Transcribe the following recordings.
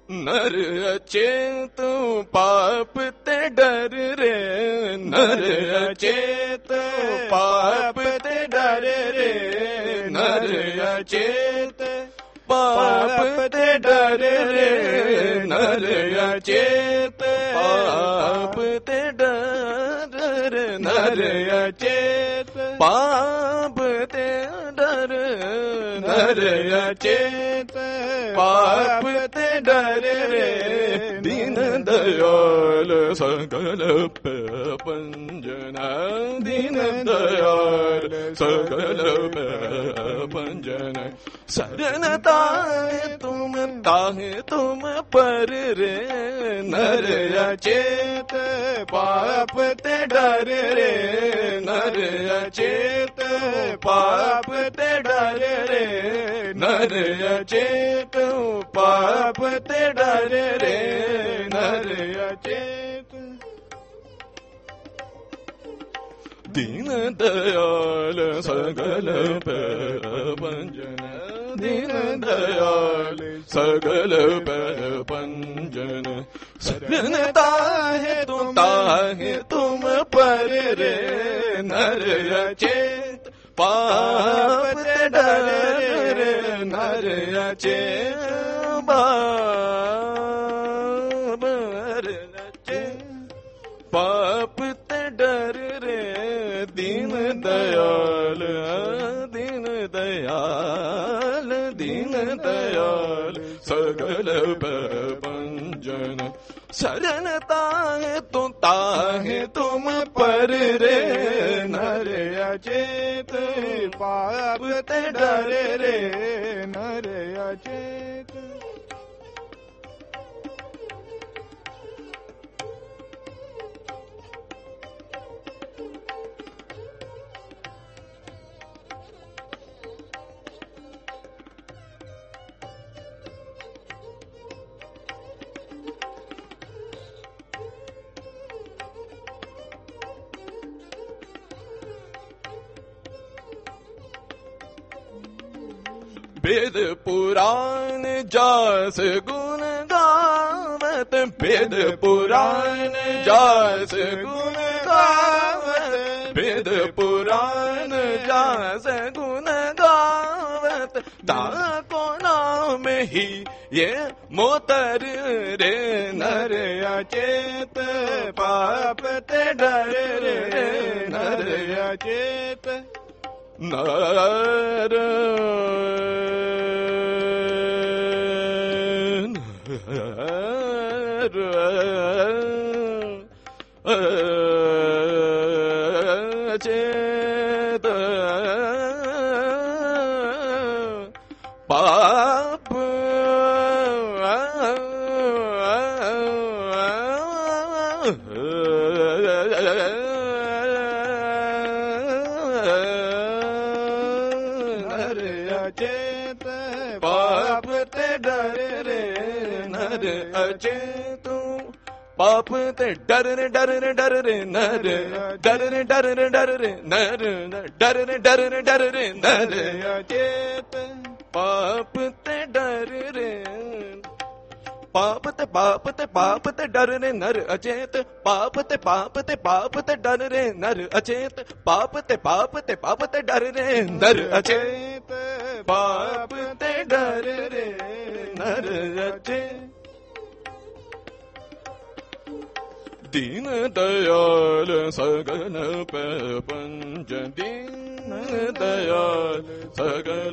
नर अचेत पाप ते डर रे, नर अचेत पाप ते डर रे, नर अचेत पाप ते डर रे, नर अचेत पाप ते डर रे, नर अचेत पाप ते डर, नर अचेत पाप ते डर रे, दीन दयाल सकल प्रपंजना, दीन दयाल सकल प्रपंजना, शरण ताहे तुम पर रे, नर अचेत पाप ते डर रे, नर अचेत पाप ते डर रे, नर अचेत पाप ते डर रे, नर अचेत दीन दयाल सकल प्रपंजना, दीन दयाल सकल प्रपंजन, शरण ताहे तुम पर रे, नर अचेत पाप ते डर रे, नर अचेत पाप ते डर रे, दीन दयाल दीन दयाल दीन दयाल सकल प्रपंजन, शरण ताहे तुम पर रे, नर अचेत पाप ते डर रे, नर अचेत वेद पुराण जास गुण गावत, वेद पुराण जास गुण गावत, वेद पुराण जास गुण गावत, ताको नाम ही ये मोतर रे, नर अचेत पाप ते डर रे, नर अचेत नर अचेत पाप नर अचेत पाप ते डर रे, नर अचेत पाप ते डर रे, डर रे, डर रे, नर डर रे, डर रे, डर रे, नर डर रे, डर रे, डर रे, नर अचेत पाप ते डर रे, पाप ते डर रे, नर अचेत पाप ते डर रे, नर अचेत पाप ते डर रे, नर अचेत पाप ते डर रे, नर अचेत दीन दयाल सकल प्रपंच, दीन दयाल सकल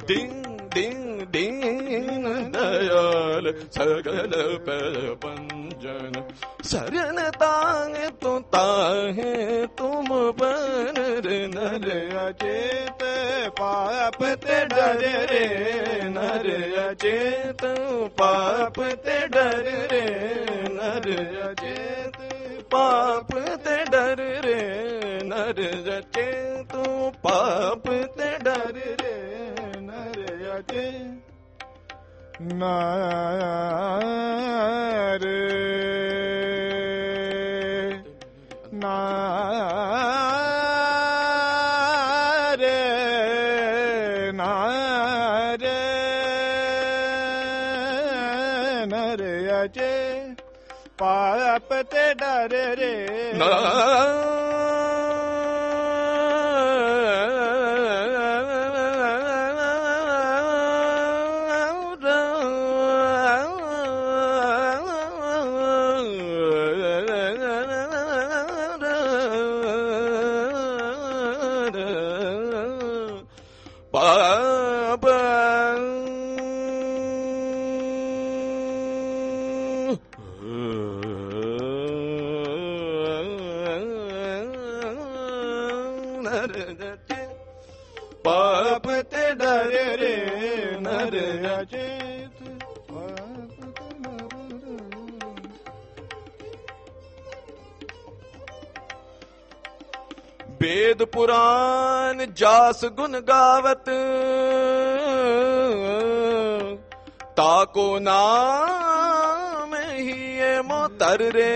दीन दयाल सकल प्रपंचन, शरण ताहे तुम पर रे, नर अचेत पाप ते डर रे, नर अचेत पाप ते डर रे, नर अचेत पाप ते डर रे, नर अचेत पाप ते डर रे, नर अचेत नार नार नार ਨਰ ਅਚੇ ਪਾਪ ਤੇ ਡਰ ਰੇ ਪਾਪ ਤੇ ਡਰ ਰੇ ਨਰ ਅਚੇਤ ਵੇਦ ਪੁਰਾਨ ਜਾਸ ਗੁਣ ਗਾਵਤ ਤਾਕੋ ਨਾਮ ਹੀ ਮੋਤਰ ਰੇ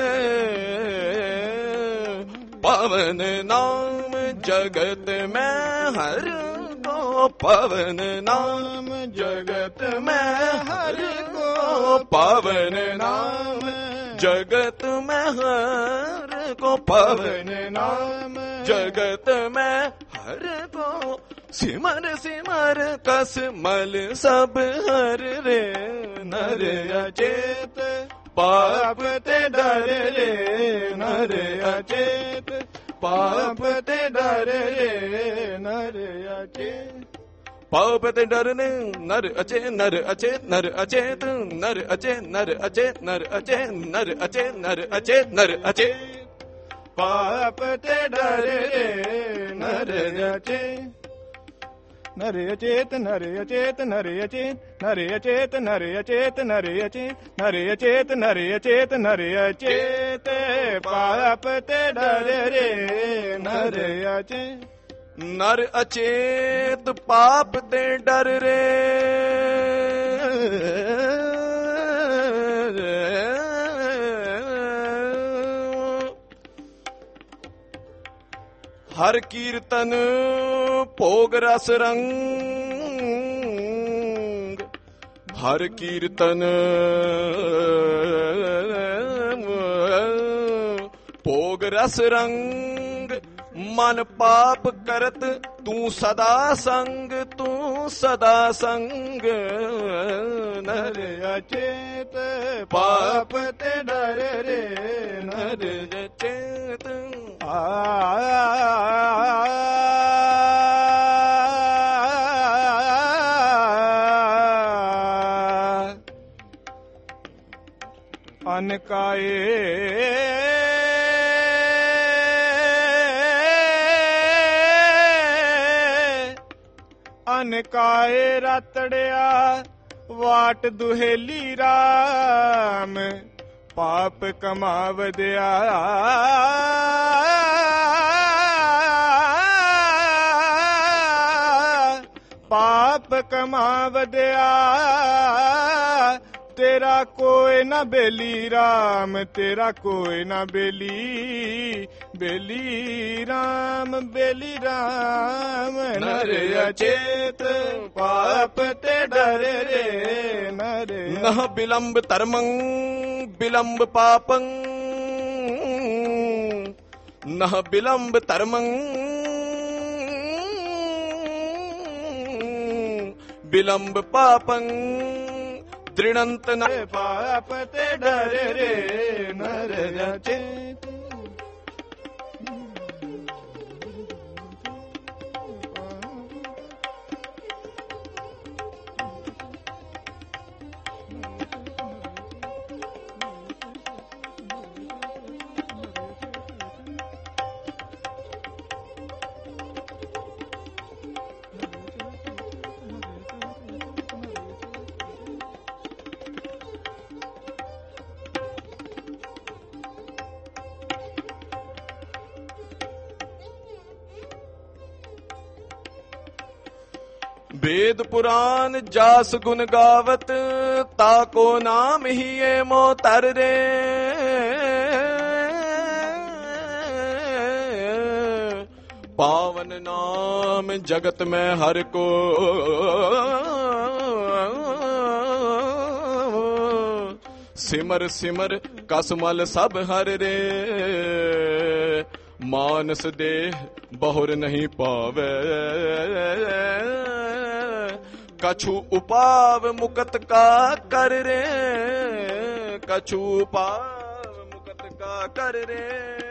ਪਵਨ ਨਾਮ ਜਗਤ ਮੈਂ ਹਰ ਕੋ ਪਵਨ ਨਾਮ ਜਗਤ ਮੈਂ ਹਰ ਕੋ ਪਵਨ ਨਾਮ ਜਗਤ ਮੈਂ ਹਰ ਕੋ ਪਵਨ ਨਾਮ ਜਗਤ ਮੈਂ ਹਰ ਕੋ ਸਿਮਰ ਸਿਮਰ ਕਸ ਮਲ ਸਭ ਹਰ ਰੇ ਨਰ ਅਚੇਤ ਪਾਪ ਤੇ ਡਰ ਰੇ ਨਰ ਅਚੇਤ ਪਾਪ ਤੇ ਡਰ ਰੇ ਨਰ ਅਚੇਤ ਪਾਪ ਤੇ ਡਰ ਨੇ ਨਰ ਅਚੇ ਨਰ ਅਚੇ ਨਰ ਅਚੇਤ ਨਰ ਅਚੇ ਨਰ ਅਚੇ ਨਰ ਅਚੇ ਨਰ ਅਚੇ ਨਰ ਅਚੇ ਨਰ ਅਚੇ ਪਾਪ ਤੇ ਡਰ ਰੇ ਨਰ ਅਚੇ ਨਰ ਅਚੇਤ ਨਰ ਅਚੇਤ ਨਰ ਅਚੇਤ ਨਰ ਅਚੇਤ ਨਰ ਅਚੇਤ ਨਰ ਅਚੇਤ ਨਰ ਅਚੇਤ ਨਰ ਅਚੇਤ ਨਰ ਅਚੇਤ ਪਾਪ ਤੇ ਡਰ ਰੇ ਨਰ ਅਚੇਤ ਨਰ ਅਚੇਤ ਪਾਪ ਤੇ ਡਰ ਰੇ ਹਰ ਕੀਰਤਨ ਭੋਗ ਰਸ ਰੰਗ ਹਰ ਕੀਰਤਨ ਭੋਗ ਰਸ ਰੰਗ ਮਨ ਪਾਪ ਕਰਤ ਤੂੰ ਸਦਾ ਸੰਗ ਨਰ ਅਚੇਤ ਪਾਪ ਤੇ ਡਰ ਰੇ ਨਰ ਅਚੇਤ ਅਨਕਾਏ ਅਨਕਾਏ ਰਤੜਿਆ ਵਾਟ ਦੁਹੇਲੀ ਰਾਮ ਪਾਪ ਕਮਾਵਦਿਆ ਪਾਪ ਕਮਾਵਦਿਆ ਤੇਰਾ ਕੋਈ ਨਾ ਬੇਲੀ ਰਾਮ ਤੇਰਾ ਕੋਈ ਨਾ ਬੇਲੀ ਬੇਲੀ ਰਾਮ ਨਰ ਅਚੇਤ ਪਾਪ ਤੇ ਡਰ ਰੇ ਨਰ ਨਹ ਬਿਲੰਬ ਧਰਮੰ ਬਿਲੰਬ ਪਾਪੰ ਨਹ ਬਿਲੰਬ ਧਰਮੰ ਬਿਲੰਬ ਪਾਪੰ ਦ੍ਰਿੜੰਤ ਨ ਪਾਪ ਤੇ ਡਰ ਰੇ ਨਰ ਅਚੇਤ वेद पुराण जास गुण गावत ताको नाम ही ये मोतर रे पावन नाम जगत में हर को सिमर सिमर कसमल सब हर रे, मानस देह बहुर नहीं पावे, कछु उपाव मुकत का कर रे, कछु उपाव मुकत का कर रे।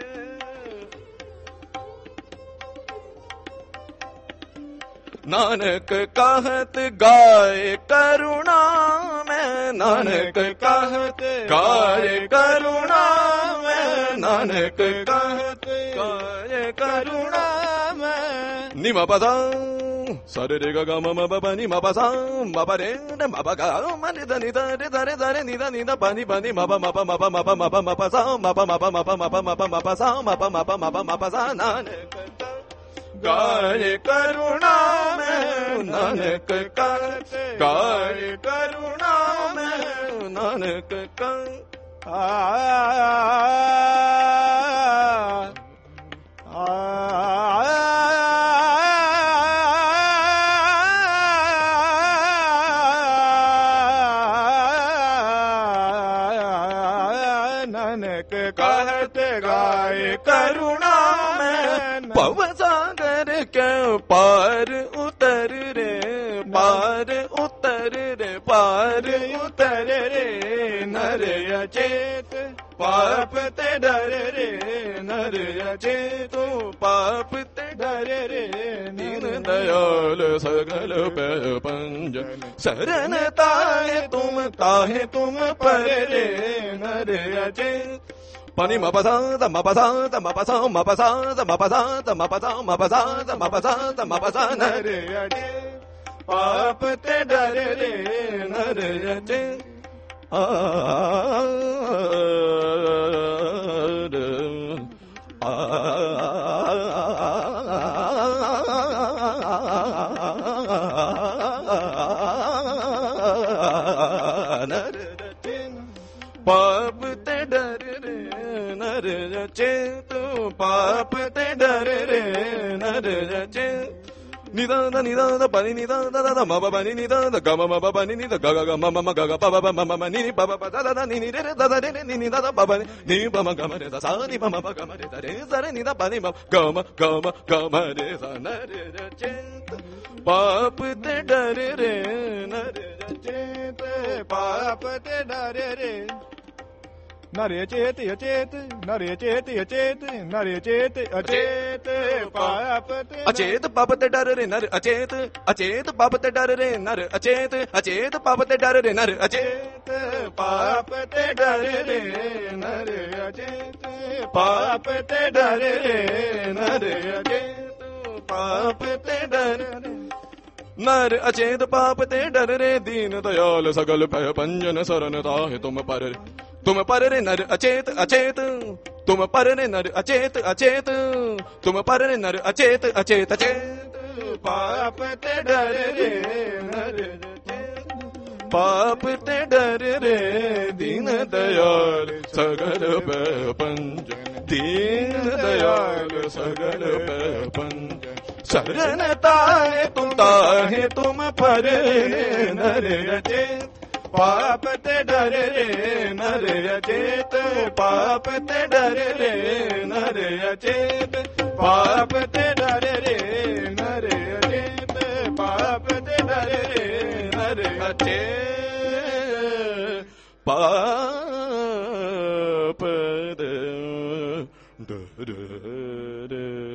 नानक कहत गाय करुणा में, नानक कहत गाय करुणा में, नानक कहत गाय करुणा में। निमा पदा सरे रे गा म म ब नि म प सा म प रे न म प गा म नि द नि द रे द रे द रे नि द प नि म प म प म प म प म प म प सा म प म प म प म प म प म प सा म प म प म प म प सा। नानक गाय करुणा में, नानक गाय करुणा में, नानक नानक कहत गाय करुणा में, पव सागर के पार उतर रे, पार उतर रे, पार उतर रे। नर अचेत पाप ते डर रे, नर अचेत पाप ते डर रे। दीन दयाल सगल पंजन, शरण ताहे तुम पर रे, नर अचेत। पनि म पसा त म पसा त म पसा म पसा त म पसा त म पसा म पसा त म पसा त म पसा। नर अचे पाप ते डर रे, नर अचे नर पाप ते डर रे, नर अचेत पाप ते डर रे, नर अचेत। निदान निदान पनि निदान द म ब पनि निदान ग म ब पनि नि द ग ग म म ग ग प ब म म नि प ब प द द नि नि रे द द रे नि नि द द प ब नि प म ग म रे द सा नि प म प ग म रे द रे स रे नि द प नि म ग म रे स। नर अचेत पाप ते डर रे, नर अचेत पाप ते डर रे। नर अचेत अचेत, नर अचेत अचेत, नर अचेत अचेत पाप ते अचेत पाप ते डर रे, नर अचेत अचेत पाप ते डर रे, नर अचेत अचेत पाप ते डर रे, नर अचेत पाप ते डर रे, नर अचेत पाप ते डर रे, नर अचेत पाप ते डर रे। नर अचेत पाप ते डर रे, दीन दयाल सगल भय पंजन, शरण ताहे तुम पर रे, तुम पर रे। नर अचेत अचेत तुम पर रे, नर अचेत अचेत तुम पर रे, नर अचेत अचेत अचेत पाप ते डर रे, नर पाप ते डर रे। दीन दयाल सगल भय पंजन, दीन दयाल सगल भय पंजन, शरण ताहे तुम पर रे, नर अचेत पाप ते डर रे, नर अचेत पाप ते डर रे, नर अचेत पाप ते डर रे, नर अचेत पाप ते डर रे, नर अचेत पाप ते डर रे।